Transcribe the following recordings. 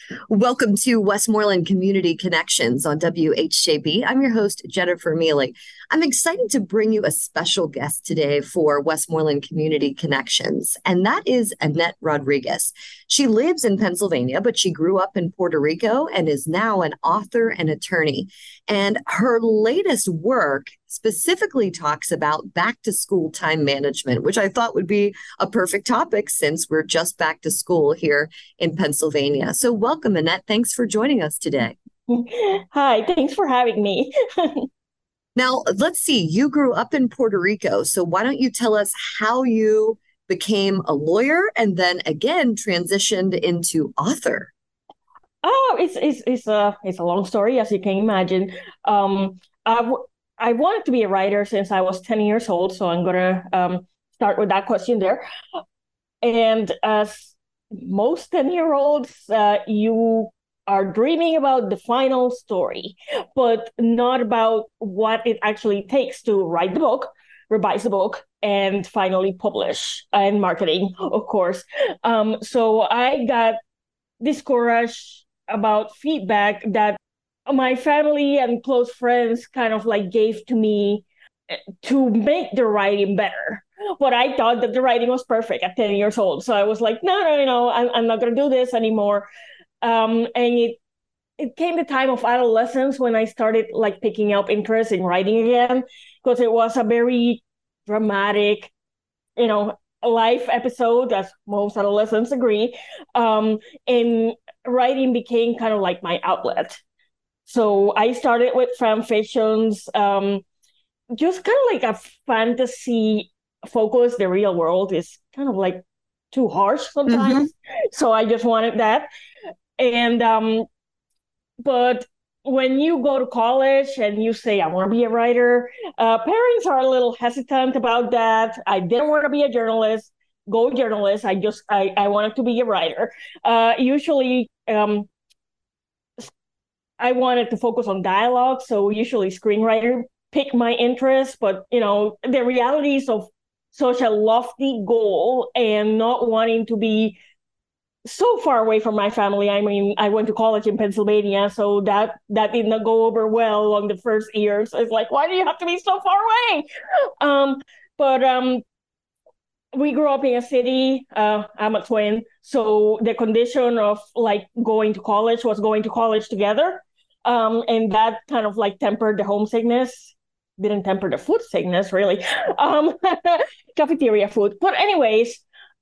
Welcome to Westmoreland Community Connections on WHJB. I'm your host, Jennifer Mealy. I'm excited to bring you a special guest today for Westmoreland Community Connections, and that is Annette Rodriguez. She lives in Pennsylvania, but she grew up in Puerto Rico and is now an author and attorney. And her latest work specifically talks about back to school time management, which I thought would be a perfect topic since we're just back to school here in Pennsylvania. So, welcome, Annette. Thanks for joining us today. Hi, thanks for having me. Now, let's see, you grew up in Puerto Rico. So, why don't you tell us how you became a lawyer and then again transitioned into author? Oh, it's a long story, as you can imagine. Um, I wanted to be a writer since I was 10 years old, so I'm gonna start with that question there. And as most 10-year-olds, you are dreaming about the final story, but not about what it actually takes to write the book, revise the book, and finally publish and marketing, of course. So I got discouraged about feedback that my family and close friends kind of like gave to me to make the writing better. But I thought that the writing was perfect at 10 years old. So I was like, no, I'm not going to do this anymore. And it came the time of adolescence when I started like picking up interest in writing again, because it was a very dramatic, life episode, as most adolescents agree. And writing became kind of like my outlet. So I started with fan fictions, just kind of like a fantasy focus. The real world is kind of like too harsh Mm-hmm. sometimes. So I just wanted that. And but when you go to college and you say, I want to be a writer, parents are a little hesitant about that. I didn't want to be a journalist, go journalist. I wanted to be a writer. Usually, I wanted to focus on dialogue. So usually screenwriter picked my interest, but the realities of such a lofty goal and not wanting to be so far away from my family. I mean, I went to college in Pennsylvania, so that did not go over well on the first years. It's like, why do you have to be so far away? But we grew up in a city. I'm a twin, so the condition of like going to college was going to college together, and that kind of like tempered the homesickness. Didn't temper the food sickness really. Um, Cafeteria food, but anyways,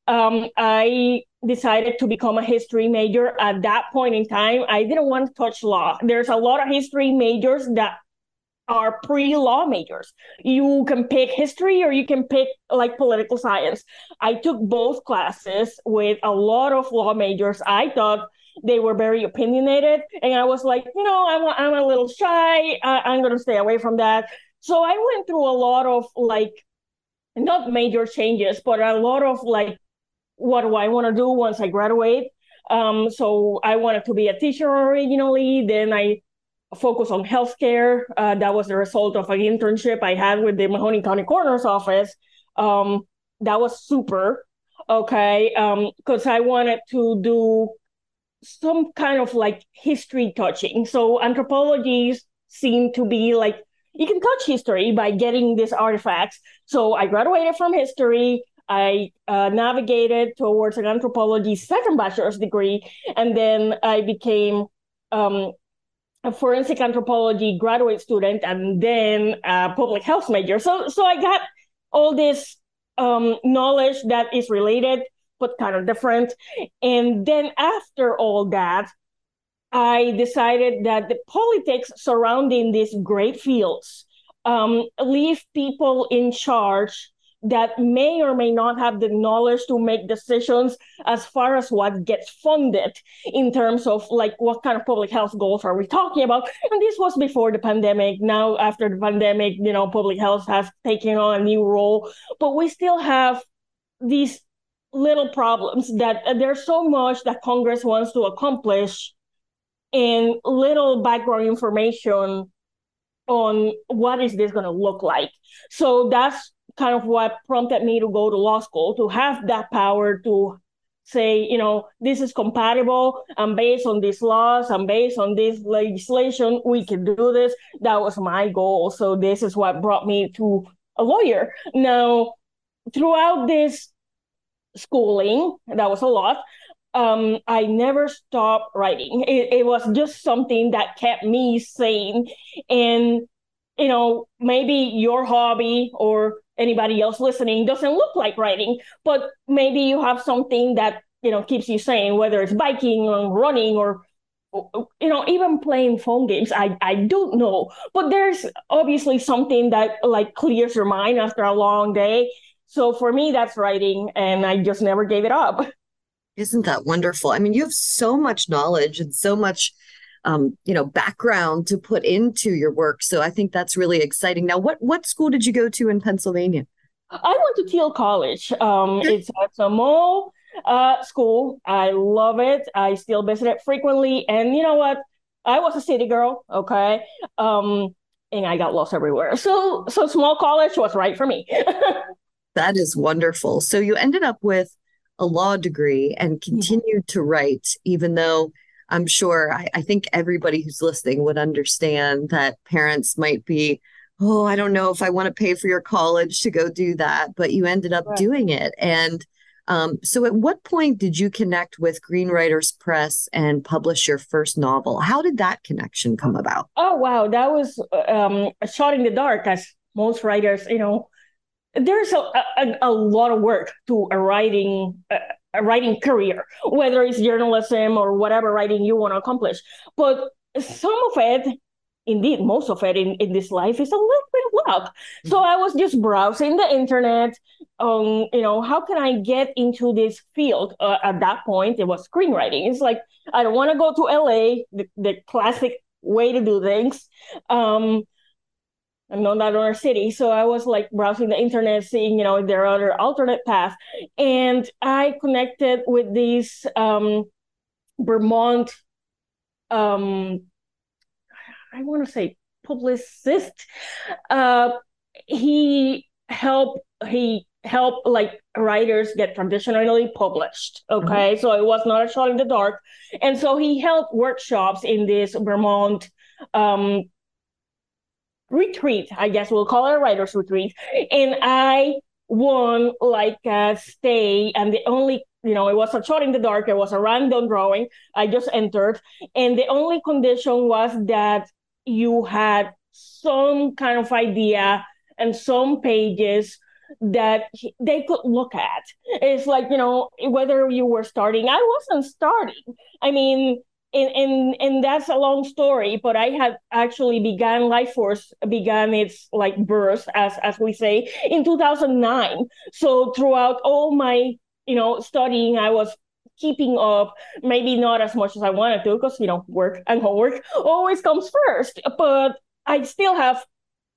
I decided to become a history major. At that point in time, I didn't want to touch law. There's a lot of history majors that are pre-law majors. You can pick history or you can pick like political science. I took both classes with a lot of law majors. I thought they were very opinionated, and I was like, I'm a little shy. I'm going to stay away from that. So I went through a lot of like not major changes, but a lot of like, what do I want to do once I graduate? So I wanted to be a teacher originally. Then I focused on healthcare. That was the result of an internship I had with the Mahoney County Coroner's Office. Um, that was super. Okay. Because I wanted to do some kind of like history touching. So anthropologies seem to be like, you can touch history by getting these artifacts. So I graduated from history. I navigated towards an anthropology second bachelor's degree, and then I became a forensic anthropology graduate student, and then a public health major. So I got all this knowledge that is related but kind of different. And then after all that, I decided that the politics surrounding these great fields leave people in charge that may or may not have the knowledge to make decisions as far as what gets funded in terms of like what kind of public health goals are we talking about. And this was before the pandemic. Now after the pandemic, public health has taken on a new role, but we still have these little problems that there's so much that Congress wants to accomplish and little background information on what is this going to look like. So that's kind of what prompted me to go to law school, to have that power to say, this is compatible, and based on these laws and based on this legislation, we can do this. That was my goal. So this is what brought me to a lawyer. Now, throughout this schooling, that was a lot. I never stopped writing. It was just something that kept me sane. And, maybe your hobby or anybody else listening doesn't look like writing, but maybe you have something that, keeps you sane, whether it's biking or running or, even playing phone games. I don't know, but there's obviously something that like clears your mind after a long day. So for me, that's writing, and I just never gave it up. Isn't that wonderful? I mean, you have so much knowledge and so much, background to put into your work. So I think that's really exciting. Now, what school did you go to in Pennsylvania? I went to Thiel College. It's a small school. I love it. I still visit it frequently. And you know what? I was a city girl, okay? And I got lost everywhere. So small college was right for me. That is wonderful. So you ended up with a law degree and continued to write, even though I'm sure I think everybody who's listening would understand that parents might be, oh, I don't know if I want to pay for your college to go do that, but you ended up Right. doing it. And so at what point did you connect with Green Writers Press and publish your first novel? How did that connection come about? Oh, wow. That was a shot in the dark, as most writers, there's a lot of work to a writing career, whether it's journalism or whatever writing you want to accomplish. But some of it, indeed, most of it in this life is a little bit of luck. So I was just browsing the internet. How can I get into this field? At that point, it was screenwriting. It's like, I don't want to go to LA, the classic way to do things. I'm not that other city. So I was like browsing the internet, seeing, if there are other alternate paths. And I connected with this Vermont, I want to say publicist. Uh, he helped like writers get traditionally published. Okay. So it was not a shot in the dark. And so he held workshops in this Vermont retreat, I guess we'll call it a writer's retreat. And I won like a stay, and the only, it was a shot in the dark, it was a random drawing. I just entered. And the only condition was that you had some kind of idea and some pages that they could look at. It's like, whether you were starting, I wasn't starting. I mean, and that's a long story, but I had actually began its like birth, as we say, in 2009. So throughout all my, studying, I was keeping up, maybe not as much as I wanted to, because, work and homework always comes first. But I still have,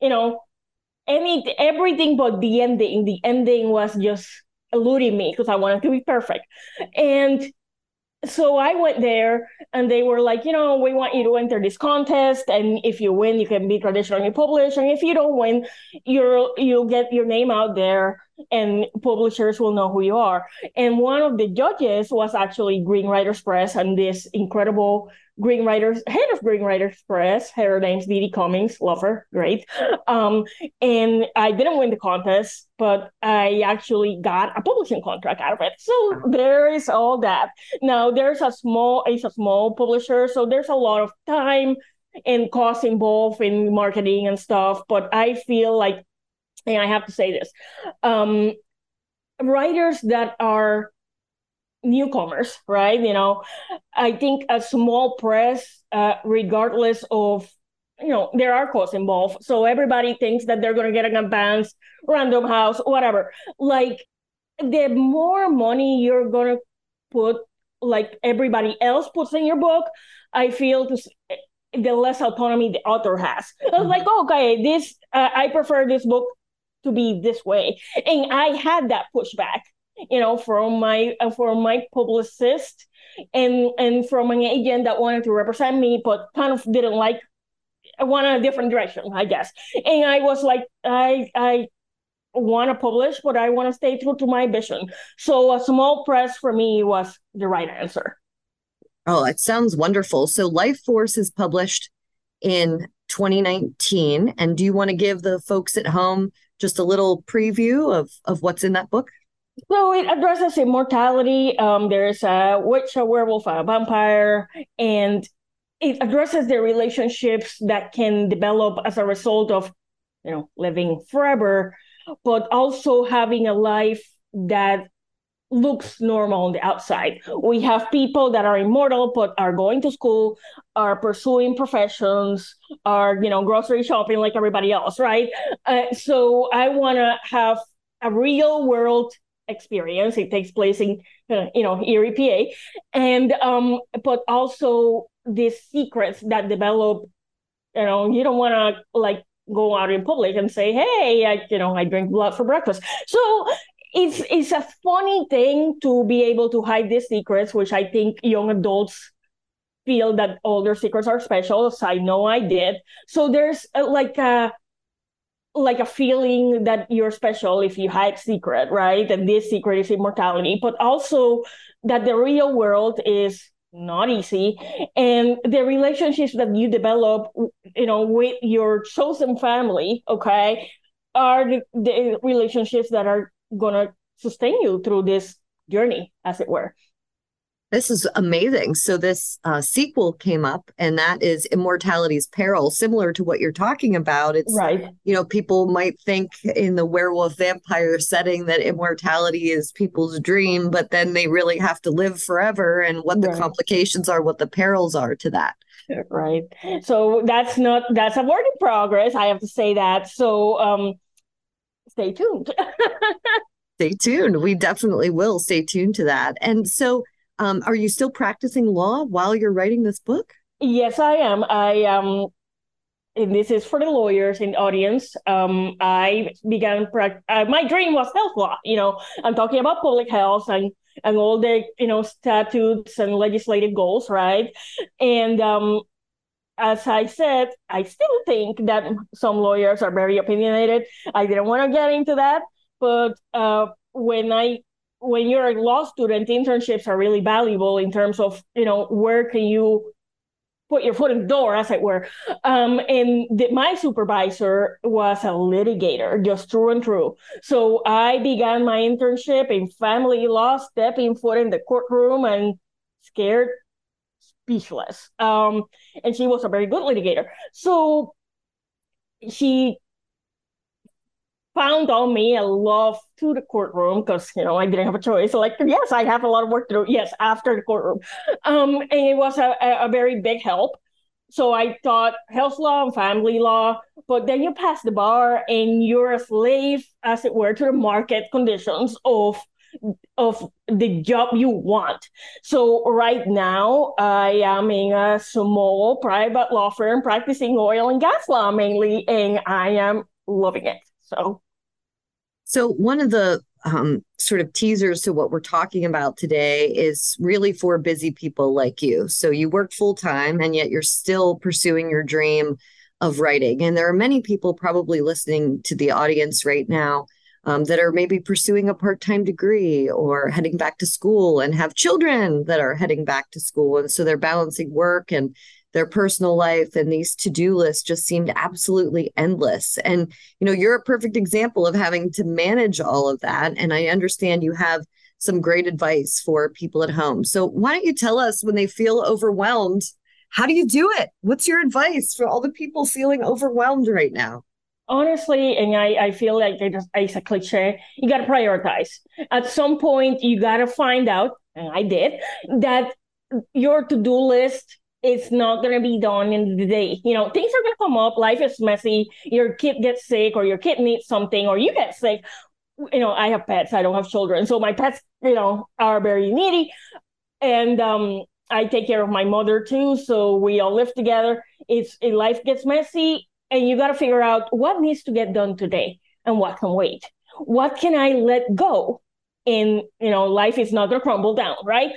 everything but the ending. The ending was just eluding me because I wanted to be perfect. And so I went there, and they were like, we want you to enter this contest, and if you win, you can be traditionally published, and if you don't win, you'll get your name out there, and publishers will know who you are. And one of the judges was actually Green Writers Press, and this incredible head of Green Writers Press. Her name's Didi Cummings. Love her, great. And I didn't win the contest, but I actually got a publishing contract out of it. So there is all that. Now it's a small publisher, so there's a lot of time and cost involved in marketing and stuff. But I feel like, and I have to say this, writers that are newcomers, right? I think a small press, regardless of, there are costs involved. So everybody thinks that they're going to get an advance, Random House, whatever. Like, the more money you're going to put, like everybody else puts in your book, I feel the less autonomy the author has. I was like, okay, I prefer this book to be this way. And I had that pushback, from my publicist and from an agent that wanted to represent me, but kind of didn't like, I wanted a different direction, I guess. And I was like, I want to publish, but I want to stay true to my vision. So a small press for me was the right answer. Oh, it sounds wonderful. So Life Force is published in 2019. And do you want to give the folks at home just a little preview of what's in that book? So it addresses immortality. There's a witch, a werewolf, a vampire, and it addresses the relationships that can develop as a result of, living forever, but also having a life that looks normal on the outside. We have people that are immortal, but are going to school, are pursuing professions, are, grocery shopping like everybody else, right? So I want to have a real world experience. It takes place in, Erie, PA. And, but also these secrets that develop, you don't want to like go out in public and say, hey, I drink blood for breakfast. So it's a funny thing to be able to hide these secrets, which I think young adults feel that all their secrets are special. So I know I did. So there's like a feeling that you're special if you hide secret, right? And this secret is immortality, but also that the real world is not easy, and the relationships that you develop, with your chosen family, okay, are the relationships that are gonna sustain you through this journey, as it were. This is amazing. So this sequel came up, and that is Immortality's Peril, similar to what you're talking about. It's right. People might think in the werewolf vampire setting that immortality is people's dream, but then they really have to live forever, and what the complications are, what the perils are to that. Right. So that's a work in progress. I have to say that. So stay tuned. Stay tuned. We definitely will stay tuned to that. And so are you still practicing law while you're writing this book? Yes, I am. And this is for the lawyers in the audience. I began, my dream was health law. I'm talking about public health and all the, statutes and legislative goals, right? And as I said, I still think that some lawyers are very opinionated. I didn't want to get into that, but when you're a law student, internships are really valuable in terms of, where can you put your foot in the door, as it were. My supervisor was a litigator, just through and through. So I began my internship in family law, stepping foot in the courtroom and scared speechless. And she was a very good litigator. So she found on me a love to the courtroom because, I didn't have a choice. Like, yes, I have a lot of work to do. Yes, after the courtroom. And it was a very big help. So I taught health law and family law, but then you pass the bar and you're a slave, as it were, to the market conditions of the job you want. So right now I am in a small private law firm practicing oil and gas law mainly, and I am loving it. So one of the sort of teasers to what we're talking about today is really for busy people like you. So you work full time and yet you're still pursuing your dream of writing. And there are many people probably listening to the audience right now that are maybe pursuing a part-time degree or heading back to school and have children that are heading back to school. And so they're balancing work and their personal life, and these to-do lists just seemed absolutely endless. And, you're a perfect example of having to manage all of that. And I understand you have some great advice for people at home. So why don't you tell us, when they feel overwhelmed, how do you do it? What's your advice for all the people feeling overwhelmed right now? Honestly, and I feel like it's a cliche, you got to prioritize. At some point, you got to find out, and I did, that your to-do list, it's not going to be done in the day. Things are going to come up. Life is messy. Your kid gets sick, or your kid needs something, or you get sick. I have pets. I don't have children. So my pets, are very needy. And I take care of my mother too. So we all live together. Life gets messy, and you got to figure out what needs to get done today and what can wait. What can I let go? And, life is not going to crumble down, right?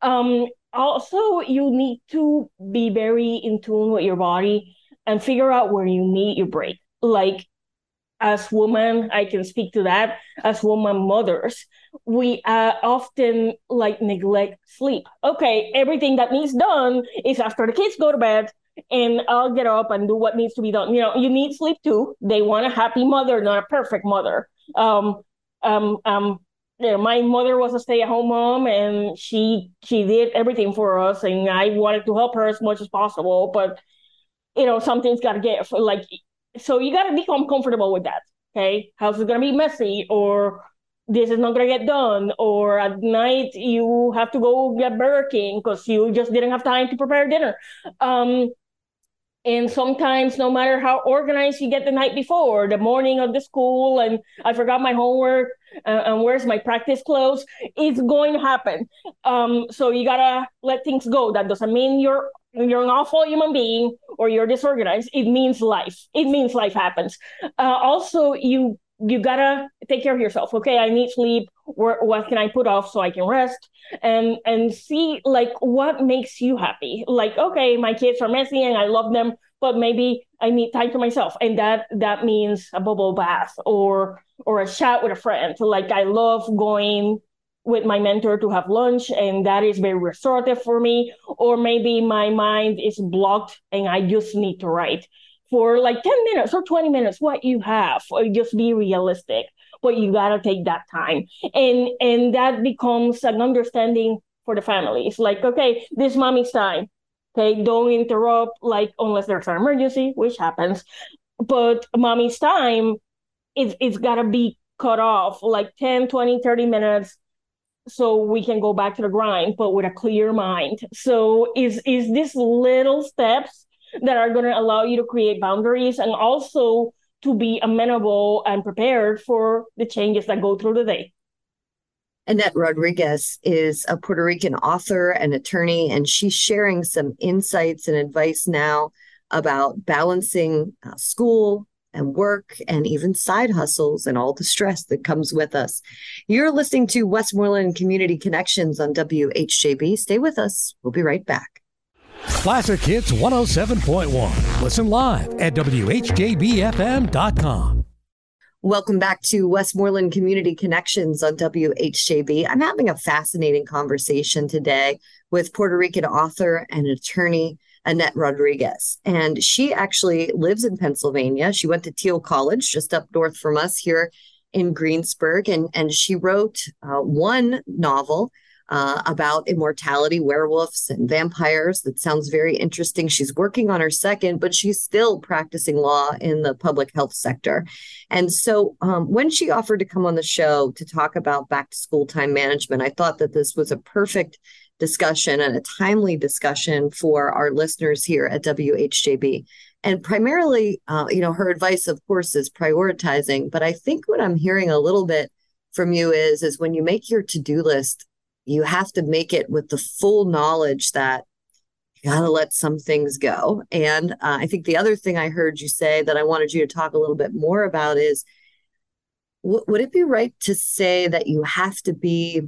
Also, you need to be very in tune with your body and figure out where you need your break. Like, as women, I can speak to that, as woman mothers, we often like neglect sleep. Okay, everything that needs done is after the kids go to bed, and I'll get up and do what needs to be done. You need sleep too. They want a happy mother, not a perfect mother. Um, um, my mother was a stay-at-home mom, and she did everything for us, and I wanted to help her as much as possible. But something's got to get like, so you got to become comfortable with that. Okay, house is gonna be messy, or this is not gonna get done, or at night you have to go get Burger King because you just didn't have time to prepare dinner. And sometimes, no matter how organized you get the night before, the morning of the school, and I forgot my homework, and where's my practice clothes, it's going to happen. So you gotta let things go. That doesn't mean you're an awful human being or you're disorganized. It means life. It means life happens. Also, you gotta take care of yourself. Okay, I need sleep. What can I put off so I can rest? And see like what makes you happy. Like, okay, my kids are messy and I love them, but maybe I need time to myself, and that means a bubble bath or a chat with a friend. Like, I love going with my mentor to have lunch, and that is very restorative for me. Or maybe my mind is blocked and I just need to write for like 10 minutes or 20 minutes, what you have, or just be realistic. But you gotta take that time. And that becomes an understanding for the family. It's like, okay, this mommy's time. Okay, don't interrupt, like, unless there's an emergency, which happens. But mommy's time, it's gotta be cut off like 10, 20, 30 minutes so we can go back to the grind, but with a clear mind. So is these little steps that are going to allow you to create boundaries and also to be amenable and prepared for the changes that go through the day. Annette Rodriguez is a Puerto Rican author and attorney, and she's sharing some insights and advice now about balancing school and work and even side hustles and all the stress that comes with us. You're listening to Westmoreland Community Connections on WHJB. Stay with us. We'll be right back. Classic Hits 107.1. Listen live at WHJBFM.com. Welcome back to Westmoreland Community Connections on WHJB. I'm having a fascinating conversation today with Puerto Rican author and attorney Annette Rodriguez. And she actually lives in Pennsylvania. She went to Thiel College just up north from us here in Greensburg. And she wrote one novel about immortality, werewolves, and vampires. That sounds very interesting. She's working on her second, but she's still practicing law in the public health sector. And so when she offered to come on the show to talk about back to school time management, I thought that this was a perfect discussion and a timely discussion for our listeners here at WHJB. And primarily, her advice, of course, is prioritizing. But I think what I'm hearing a little bit from you is when you make your to-do list, you have to make it with the full knowledge that you got to let some things go. And I think the other thing I heard you say that I wanted you to talk a little bit more about is, would it be right to say that you have to be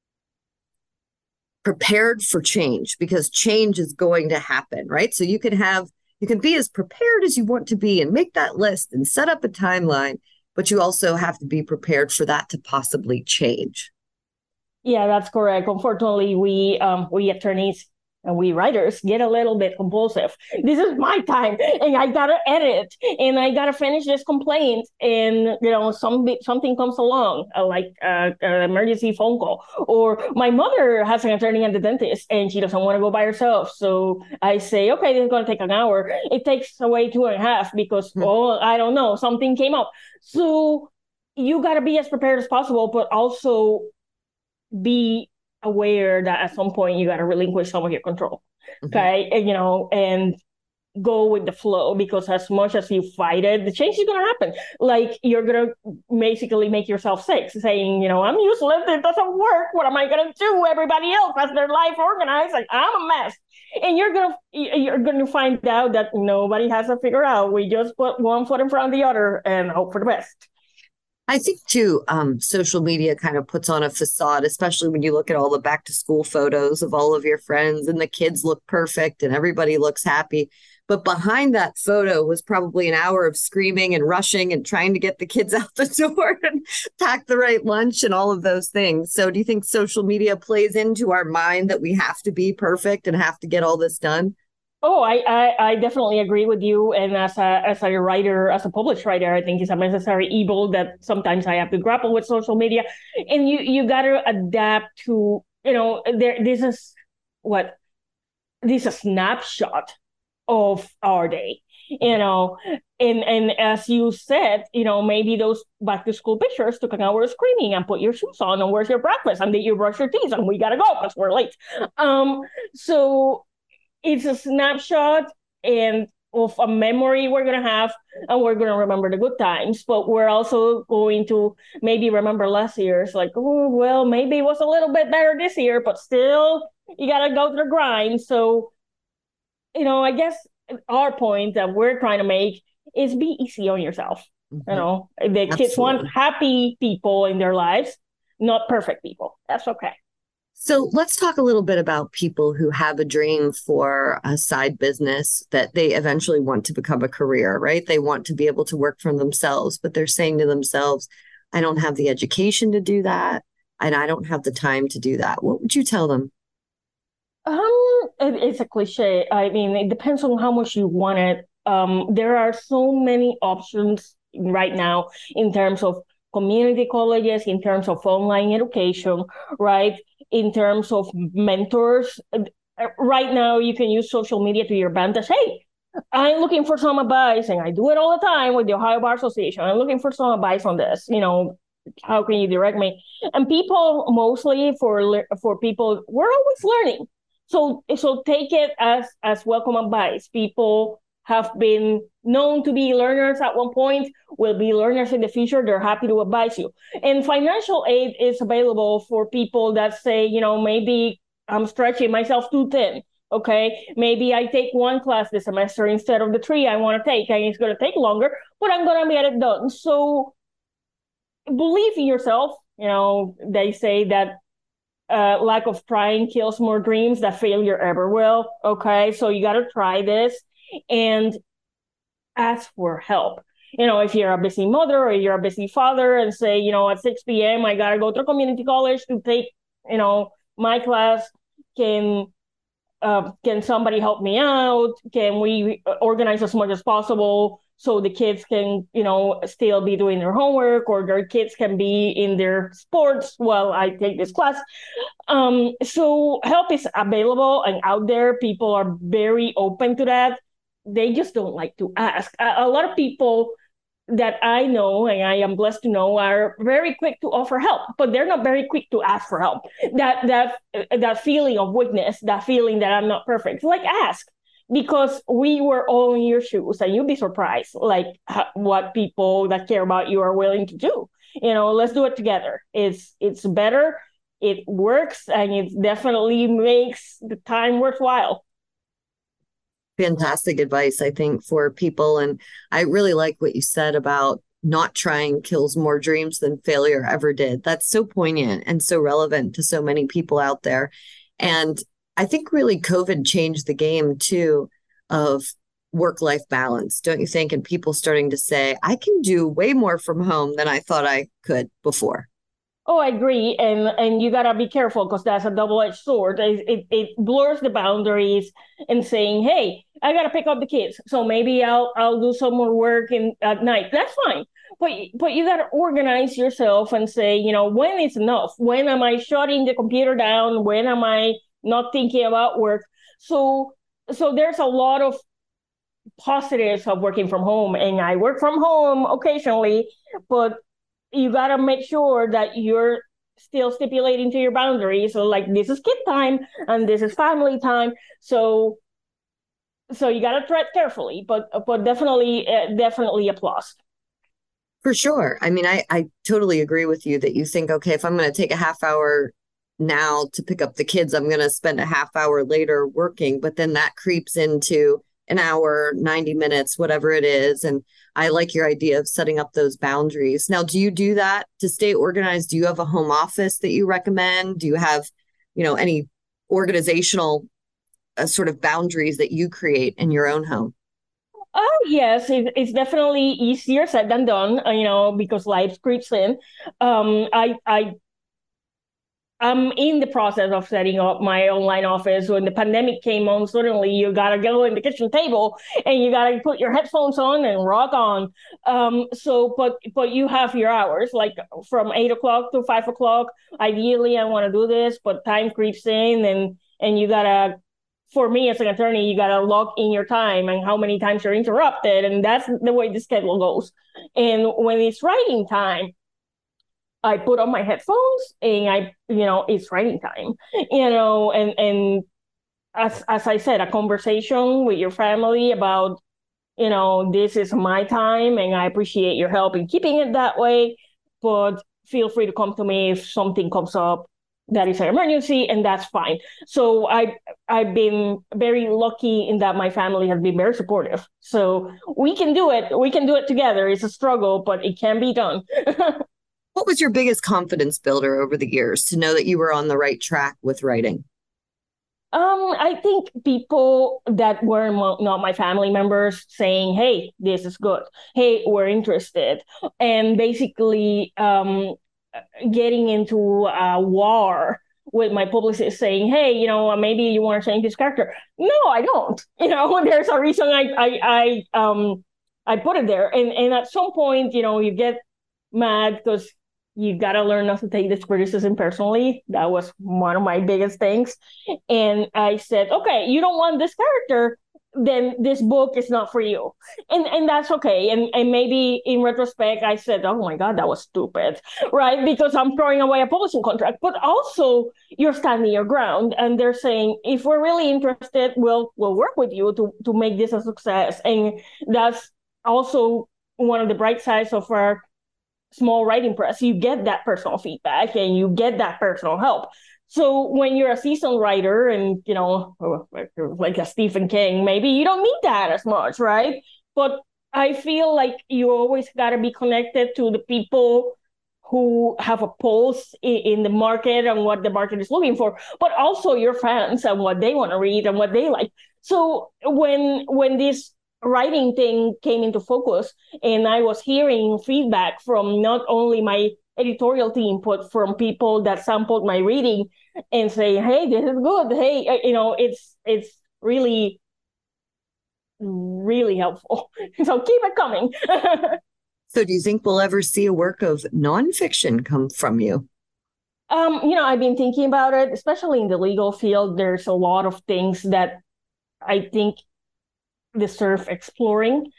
prepared for change, because change is going to happen, right? So you can be as prepared as you want to be and make that list and set up a timeline, but you also have to be prepared for that to possibly change. Yeah, that's correct. Unfortunately, we attorneys and we writers get a little bit compulsive. This is my time, and I gotta edit, and I gotta finish this complaint, and something comes along, like an emergency phone call, or my mother has an attorney and the dentist, and she doesn't want to go by herself. So I say, okay, this is gonna take an hour. It takes away 2.5 because I don't know, something came up. So you gotta be as prepared as possible, but also be aware that at some point you got to relinquish some of your control. Okay. And go with the flow, because as much as you fight it, the change is going to happen. Like, you're going to basically make yourself sick, saying, I'm useless, it doesn't work, what am I going to do? Everybody else has their life organized, like, I'm a mess. And you're going to find out that nobody has it figured out. We just put one foot in front of the other and hope for the best. I think too, social media kind of puts on a facade, especially when you look at all the back to school photos of all of your friends and the kids look perfect and everybody looks happy. But behind that photo was probably an hour of screaming and rushing and trying to get the kids out the door and pack the right lunch and all of those things. So do you think social media plays into our mind that we have to be perfect and have to get all this done? Oh, I definitely agree with you. And as a writer, as a published writer, I think it's a necessary evil that sometimes I have to grapple with social media. And you got to adapt to, this is what this is a snapshot of our day, and as you said, maybe those back to school pictures took an hour of screaming and put your shoes on and where's your breakfast and did you brush your teeth and we gotta go because we're late. So it's a snapshot and of a memory we're going to have, and we're going to remember the good times, but we're also going to maybe remember last year's like, oh, well, maybe it was a little bit better this year, but still you got to go through the grind. So, I guess our point that we're trying to make is be easy on yourself. Mm-hmm. The kids want happy people in their lives, not perfect people. That's okay. So let's talk a little bit about people who have a dream for a side business that they eventually want to become a career, right? They want to be able to work for themselves, but they're saying to themselves, I don't have the education to do that, and I don't have the time to do that. What would you tell them? It's a cliche. I mean, it depends on how much you want it. There are so many options right now in terms of community colleges, in terms of online education, right? In terms of mentors. Right now, you can use social media to your advantage. Hey, I'm looking for some advice, and I do it all the time with the Ohio Bar Association. I'm looking for some advice on this. How can you direct me? And people, mostly for people, we're always learning. So take it as welcome advice. People have been known to be learners at one point, will be learners in the future. They're happy to advise you. And financial aid is available for people that say, maybe I'm stretching myself too thin. Okay, maybe I take one class this semester instead of the 3 I want to take, and it's going to take longer, but I'm going to get it done. So believe in yourself. They say that lack of trying kills more dreams than failure ever will. Okay, so you got to try this and ask for help. If you're a busy mother or you're a busy father and say, at 6 p.m. I got to go to community college to take, my class. Can somebody help me out? Can we organize as much as possible so the kids can, still be doing their homework, or their kids can be in their sports while I take this class? So help is available and out there. People are very open to that. They just don't like to ask. A lot of people that I know, and I am blessed to know, are very quick to offer help, but they're not very quick to ask for help. That feeling of weakness, that feeling that I'm not perfect, like ask, because we were all in your shoes, and you'd be surprised, like what people that care about you are willing to do. Let's do it together. It's better. It works, and it definitely makes the time worthwhile. Fantastic advice, I think, for people. And I really like what you said about not trying kills more dreams than failure ever did. That's so poignant and so relevant to so many people out there. And I think really COVID changed the game too of work-life balance, don't you think? And people starting to say, I can do way more from home than I thought I could before. Oh, I agree, and you gotta be careful because that's a double-edged sword. It blurs the boundaries and saying, "Hey, I gotta pick up the kids, so maybe I'll do some more work at night." That's fine, but you gotta organize yourself and say, when is enough? When am I shutting the computer down? When am I not thinking about work? So there's a lot of positives of working from home, and I work from home occasionally, but you got to make sure that you're still stipulating to your boundaries. So like, this is kid time and this is family time. So you got to tread carefully, but definitely a plus. For sure. I mean, I totally agree with you that you think, okay, if I'm going to take a half hour now to pick up the kids, I'm going to spend a half hour later working, but then that creeps into an hour, 90 minutes, whatever it is. And I like your idea of setting up those boundaries. Now, do you do that to stay organized? Do you have a home office that you recommend? Do you have, any organizational sort of boundaries that you create in your own home? Oh, yes, it's definitely easier said than done, because life creeps in. I'm in the process of setting up my online office. When the pandemic came on, suddenly you gotta go in the kitchen table and you gotta put your headphones on and rock on. But you have your hours, like from 8 o'clock to 5 o'clock. Ideally, I want to do this, but time creeps in, and you gotta. For me as an attorney, you gotta log in your time and how many times you're interrupted, and that's the way the schedule goes. And when it's writing time, I put on my headphones and it's writing time, and as I said, a conversation with your family about, this is my time and I appreciate your help in keeping it that way, but feel free to come to me if something comes up that is an emergency, and that's fine. So I've been very lucky in that my family has been very supportive. So we can do it. We can do it together. It's a struggle, but it can be done. What was your biggest confidence builder over the years to know that you were on the right track with writing? I think people that were not my family members saying, "Hey, this is good. Hey, we're interested," and basically getting into a war with my publicist saying, "Hey, maybe you want to change this character." No, I don't. There's a reason I put it there, and at some point, you get mad because you got to learn not to take this criticism personally. That was one of my biggest things. And I said, okay, you don't want this character, then this book is not for you. And that's okay. And maybe in retrospect, I said, oh my God, that was stupid, right? Because I'm throwing away a publishing contract. But also, you're standing your ground. And they're saying, if we're really interested, we'll work with you to make this a success. And that's also one of the bright sides of our small writing press. You get that personal feedback and you get that personal help. So when you're a seasoned writer and, like a Stephen King, maybe you don't need that as much, right? But I feel like you always got to be connected to the people who have a pulse in the market and what the market is looking for, but also your fans and what they want to read and what they like. So when this writing thing came into focus and I was hearing feedback from not only my editorial team, but from people that sampled my reading and say, hey, this is good. Hey, it's really, really helpful. So keep it coming. So do you think we'll ever see a work of nonfiction come from you? I've been thinking about it, especially in the legal field. There's a lot of things that I think deserve exploring.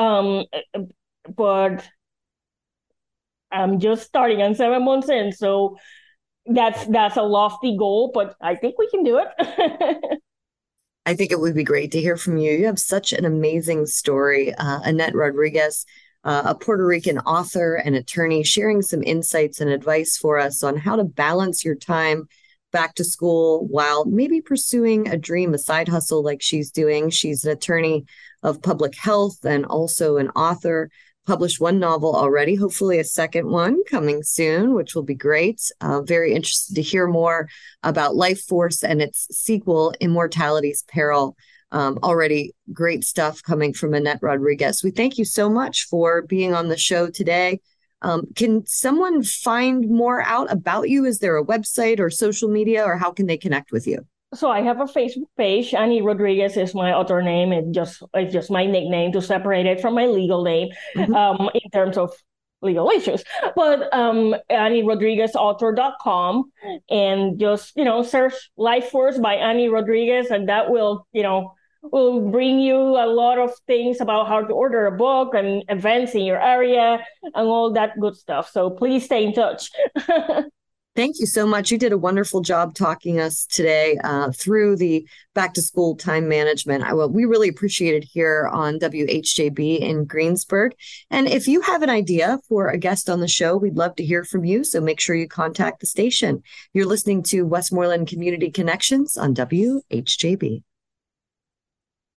But I'm just starting. I'm 7 months in, so that's a lofty goal, but I think we can do it. I think it would be great to hear from you. You have such an amazing story. Annette Rodriguez, a Puerto Rican author and attorney, sharing some insights and advice for us on how to balance your time back to school while maybe pursuing a dream, a side hustle like she's doing. She's an attorney of public health and also an author, published one novel already, hopefully a second one coming soon, which will be great. Very interested to hear more about Life Force and its sequel, Immortality's Peril. Already great stuff coming from Annette Rodriguez. We thank you so much for being on the show today. Can someone find more out about you? Is there a website or social media, or how can they connect with you? So I have a Facebook page. Annie Rodriguez is my author name. It's just my nickname to separate it from my legal name, in terms of legal issues. But AnnieRodriguezAuthor.com, and just search Life Force by Annie Rodriguez, and that will bring you a lot of things about how to order a book and events in your area and all that good stuff. So please stay in touch. Thank you so much. You did a wonderful job talking us today through the back to school time management. We really appreciate it here on WHJB in Greensburg. And if you have an idea for a guest on the show, we'd love to hear from you. So make sure you contact the station. You're listening to Westmoreland Community Connections on WHJB.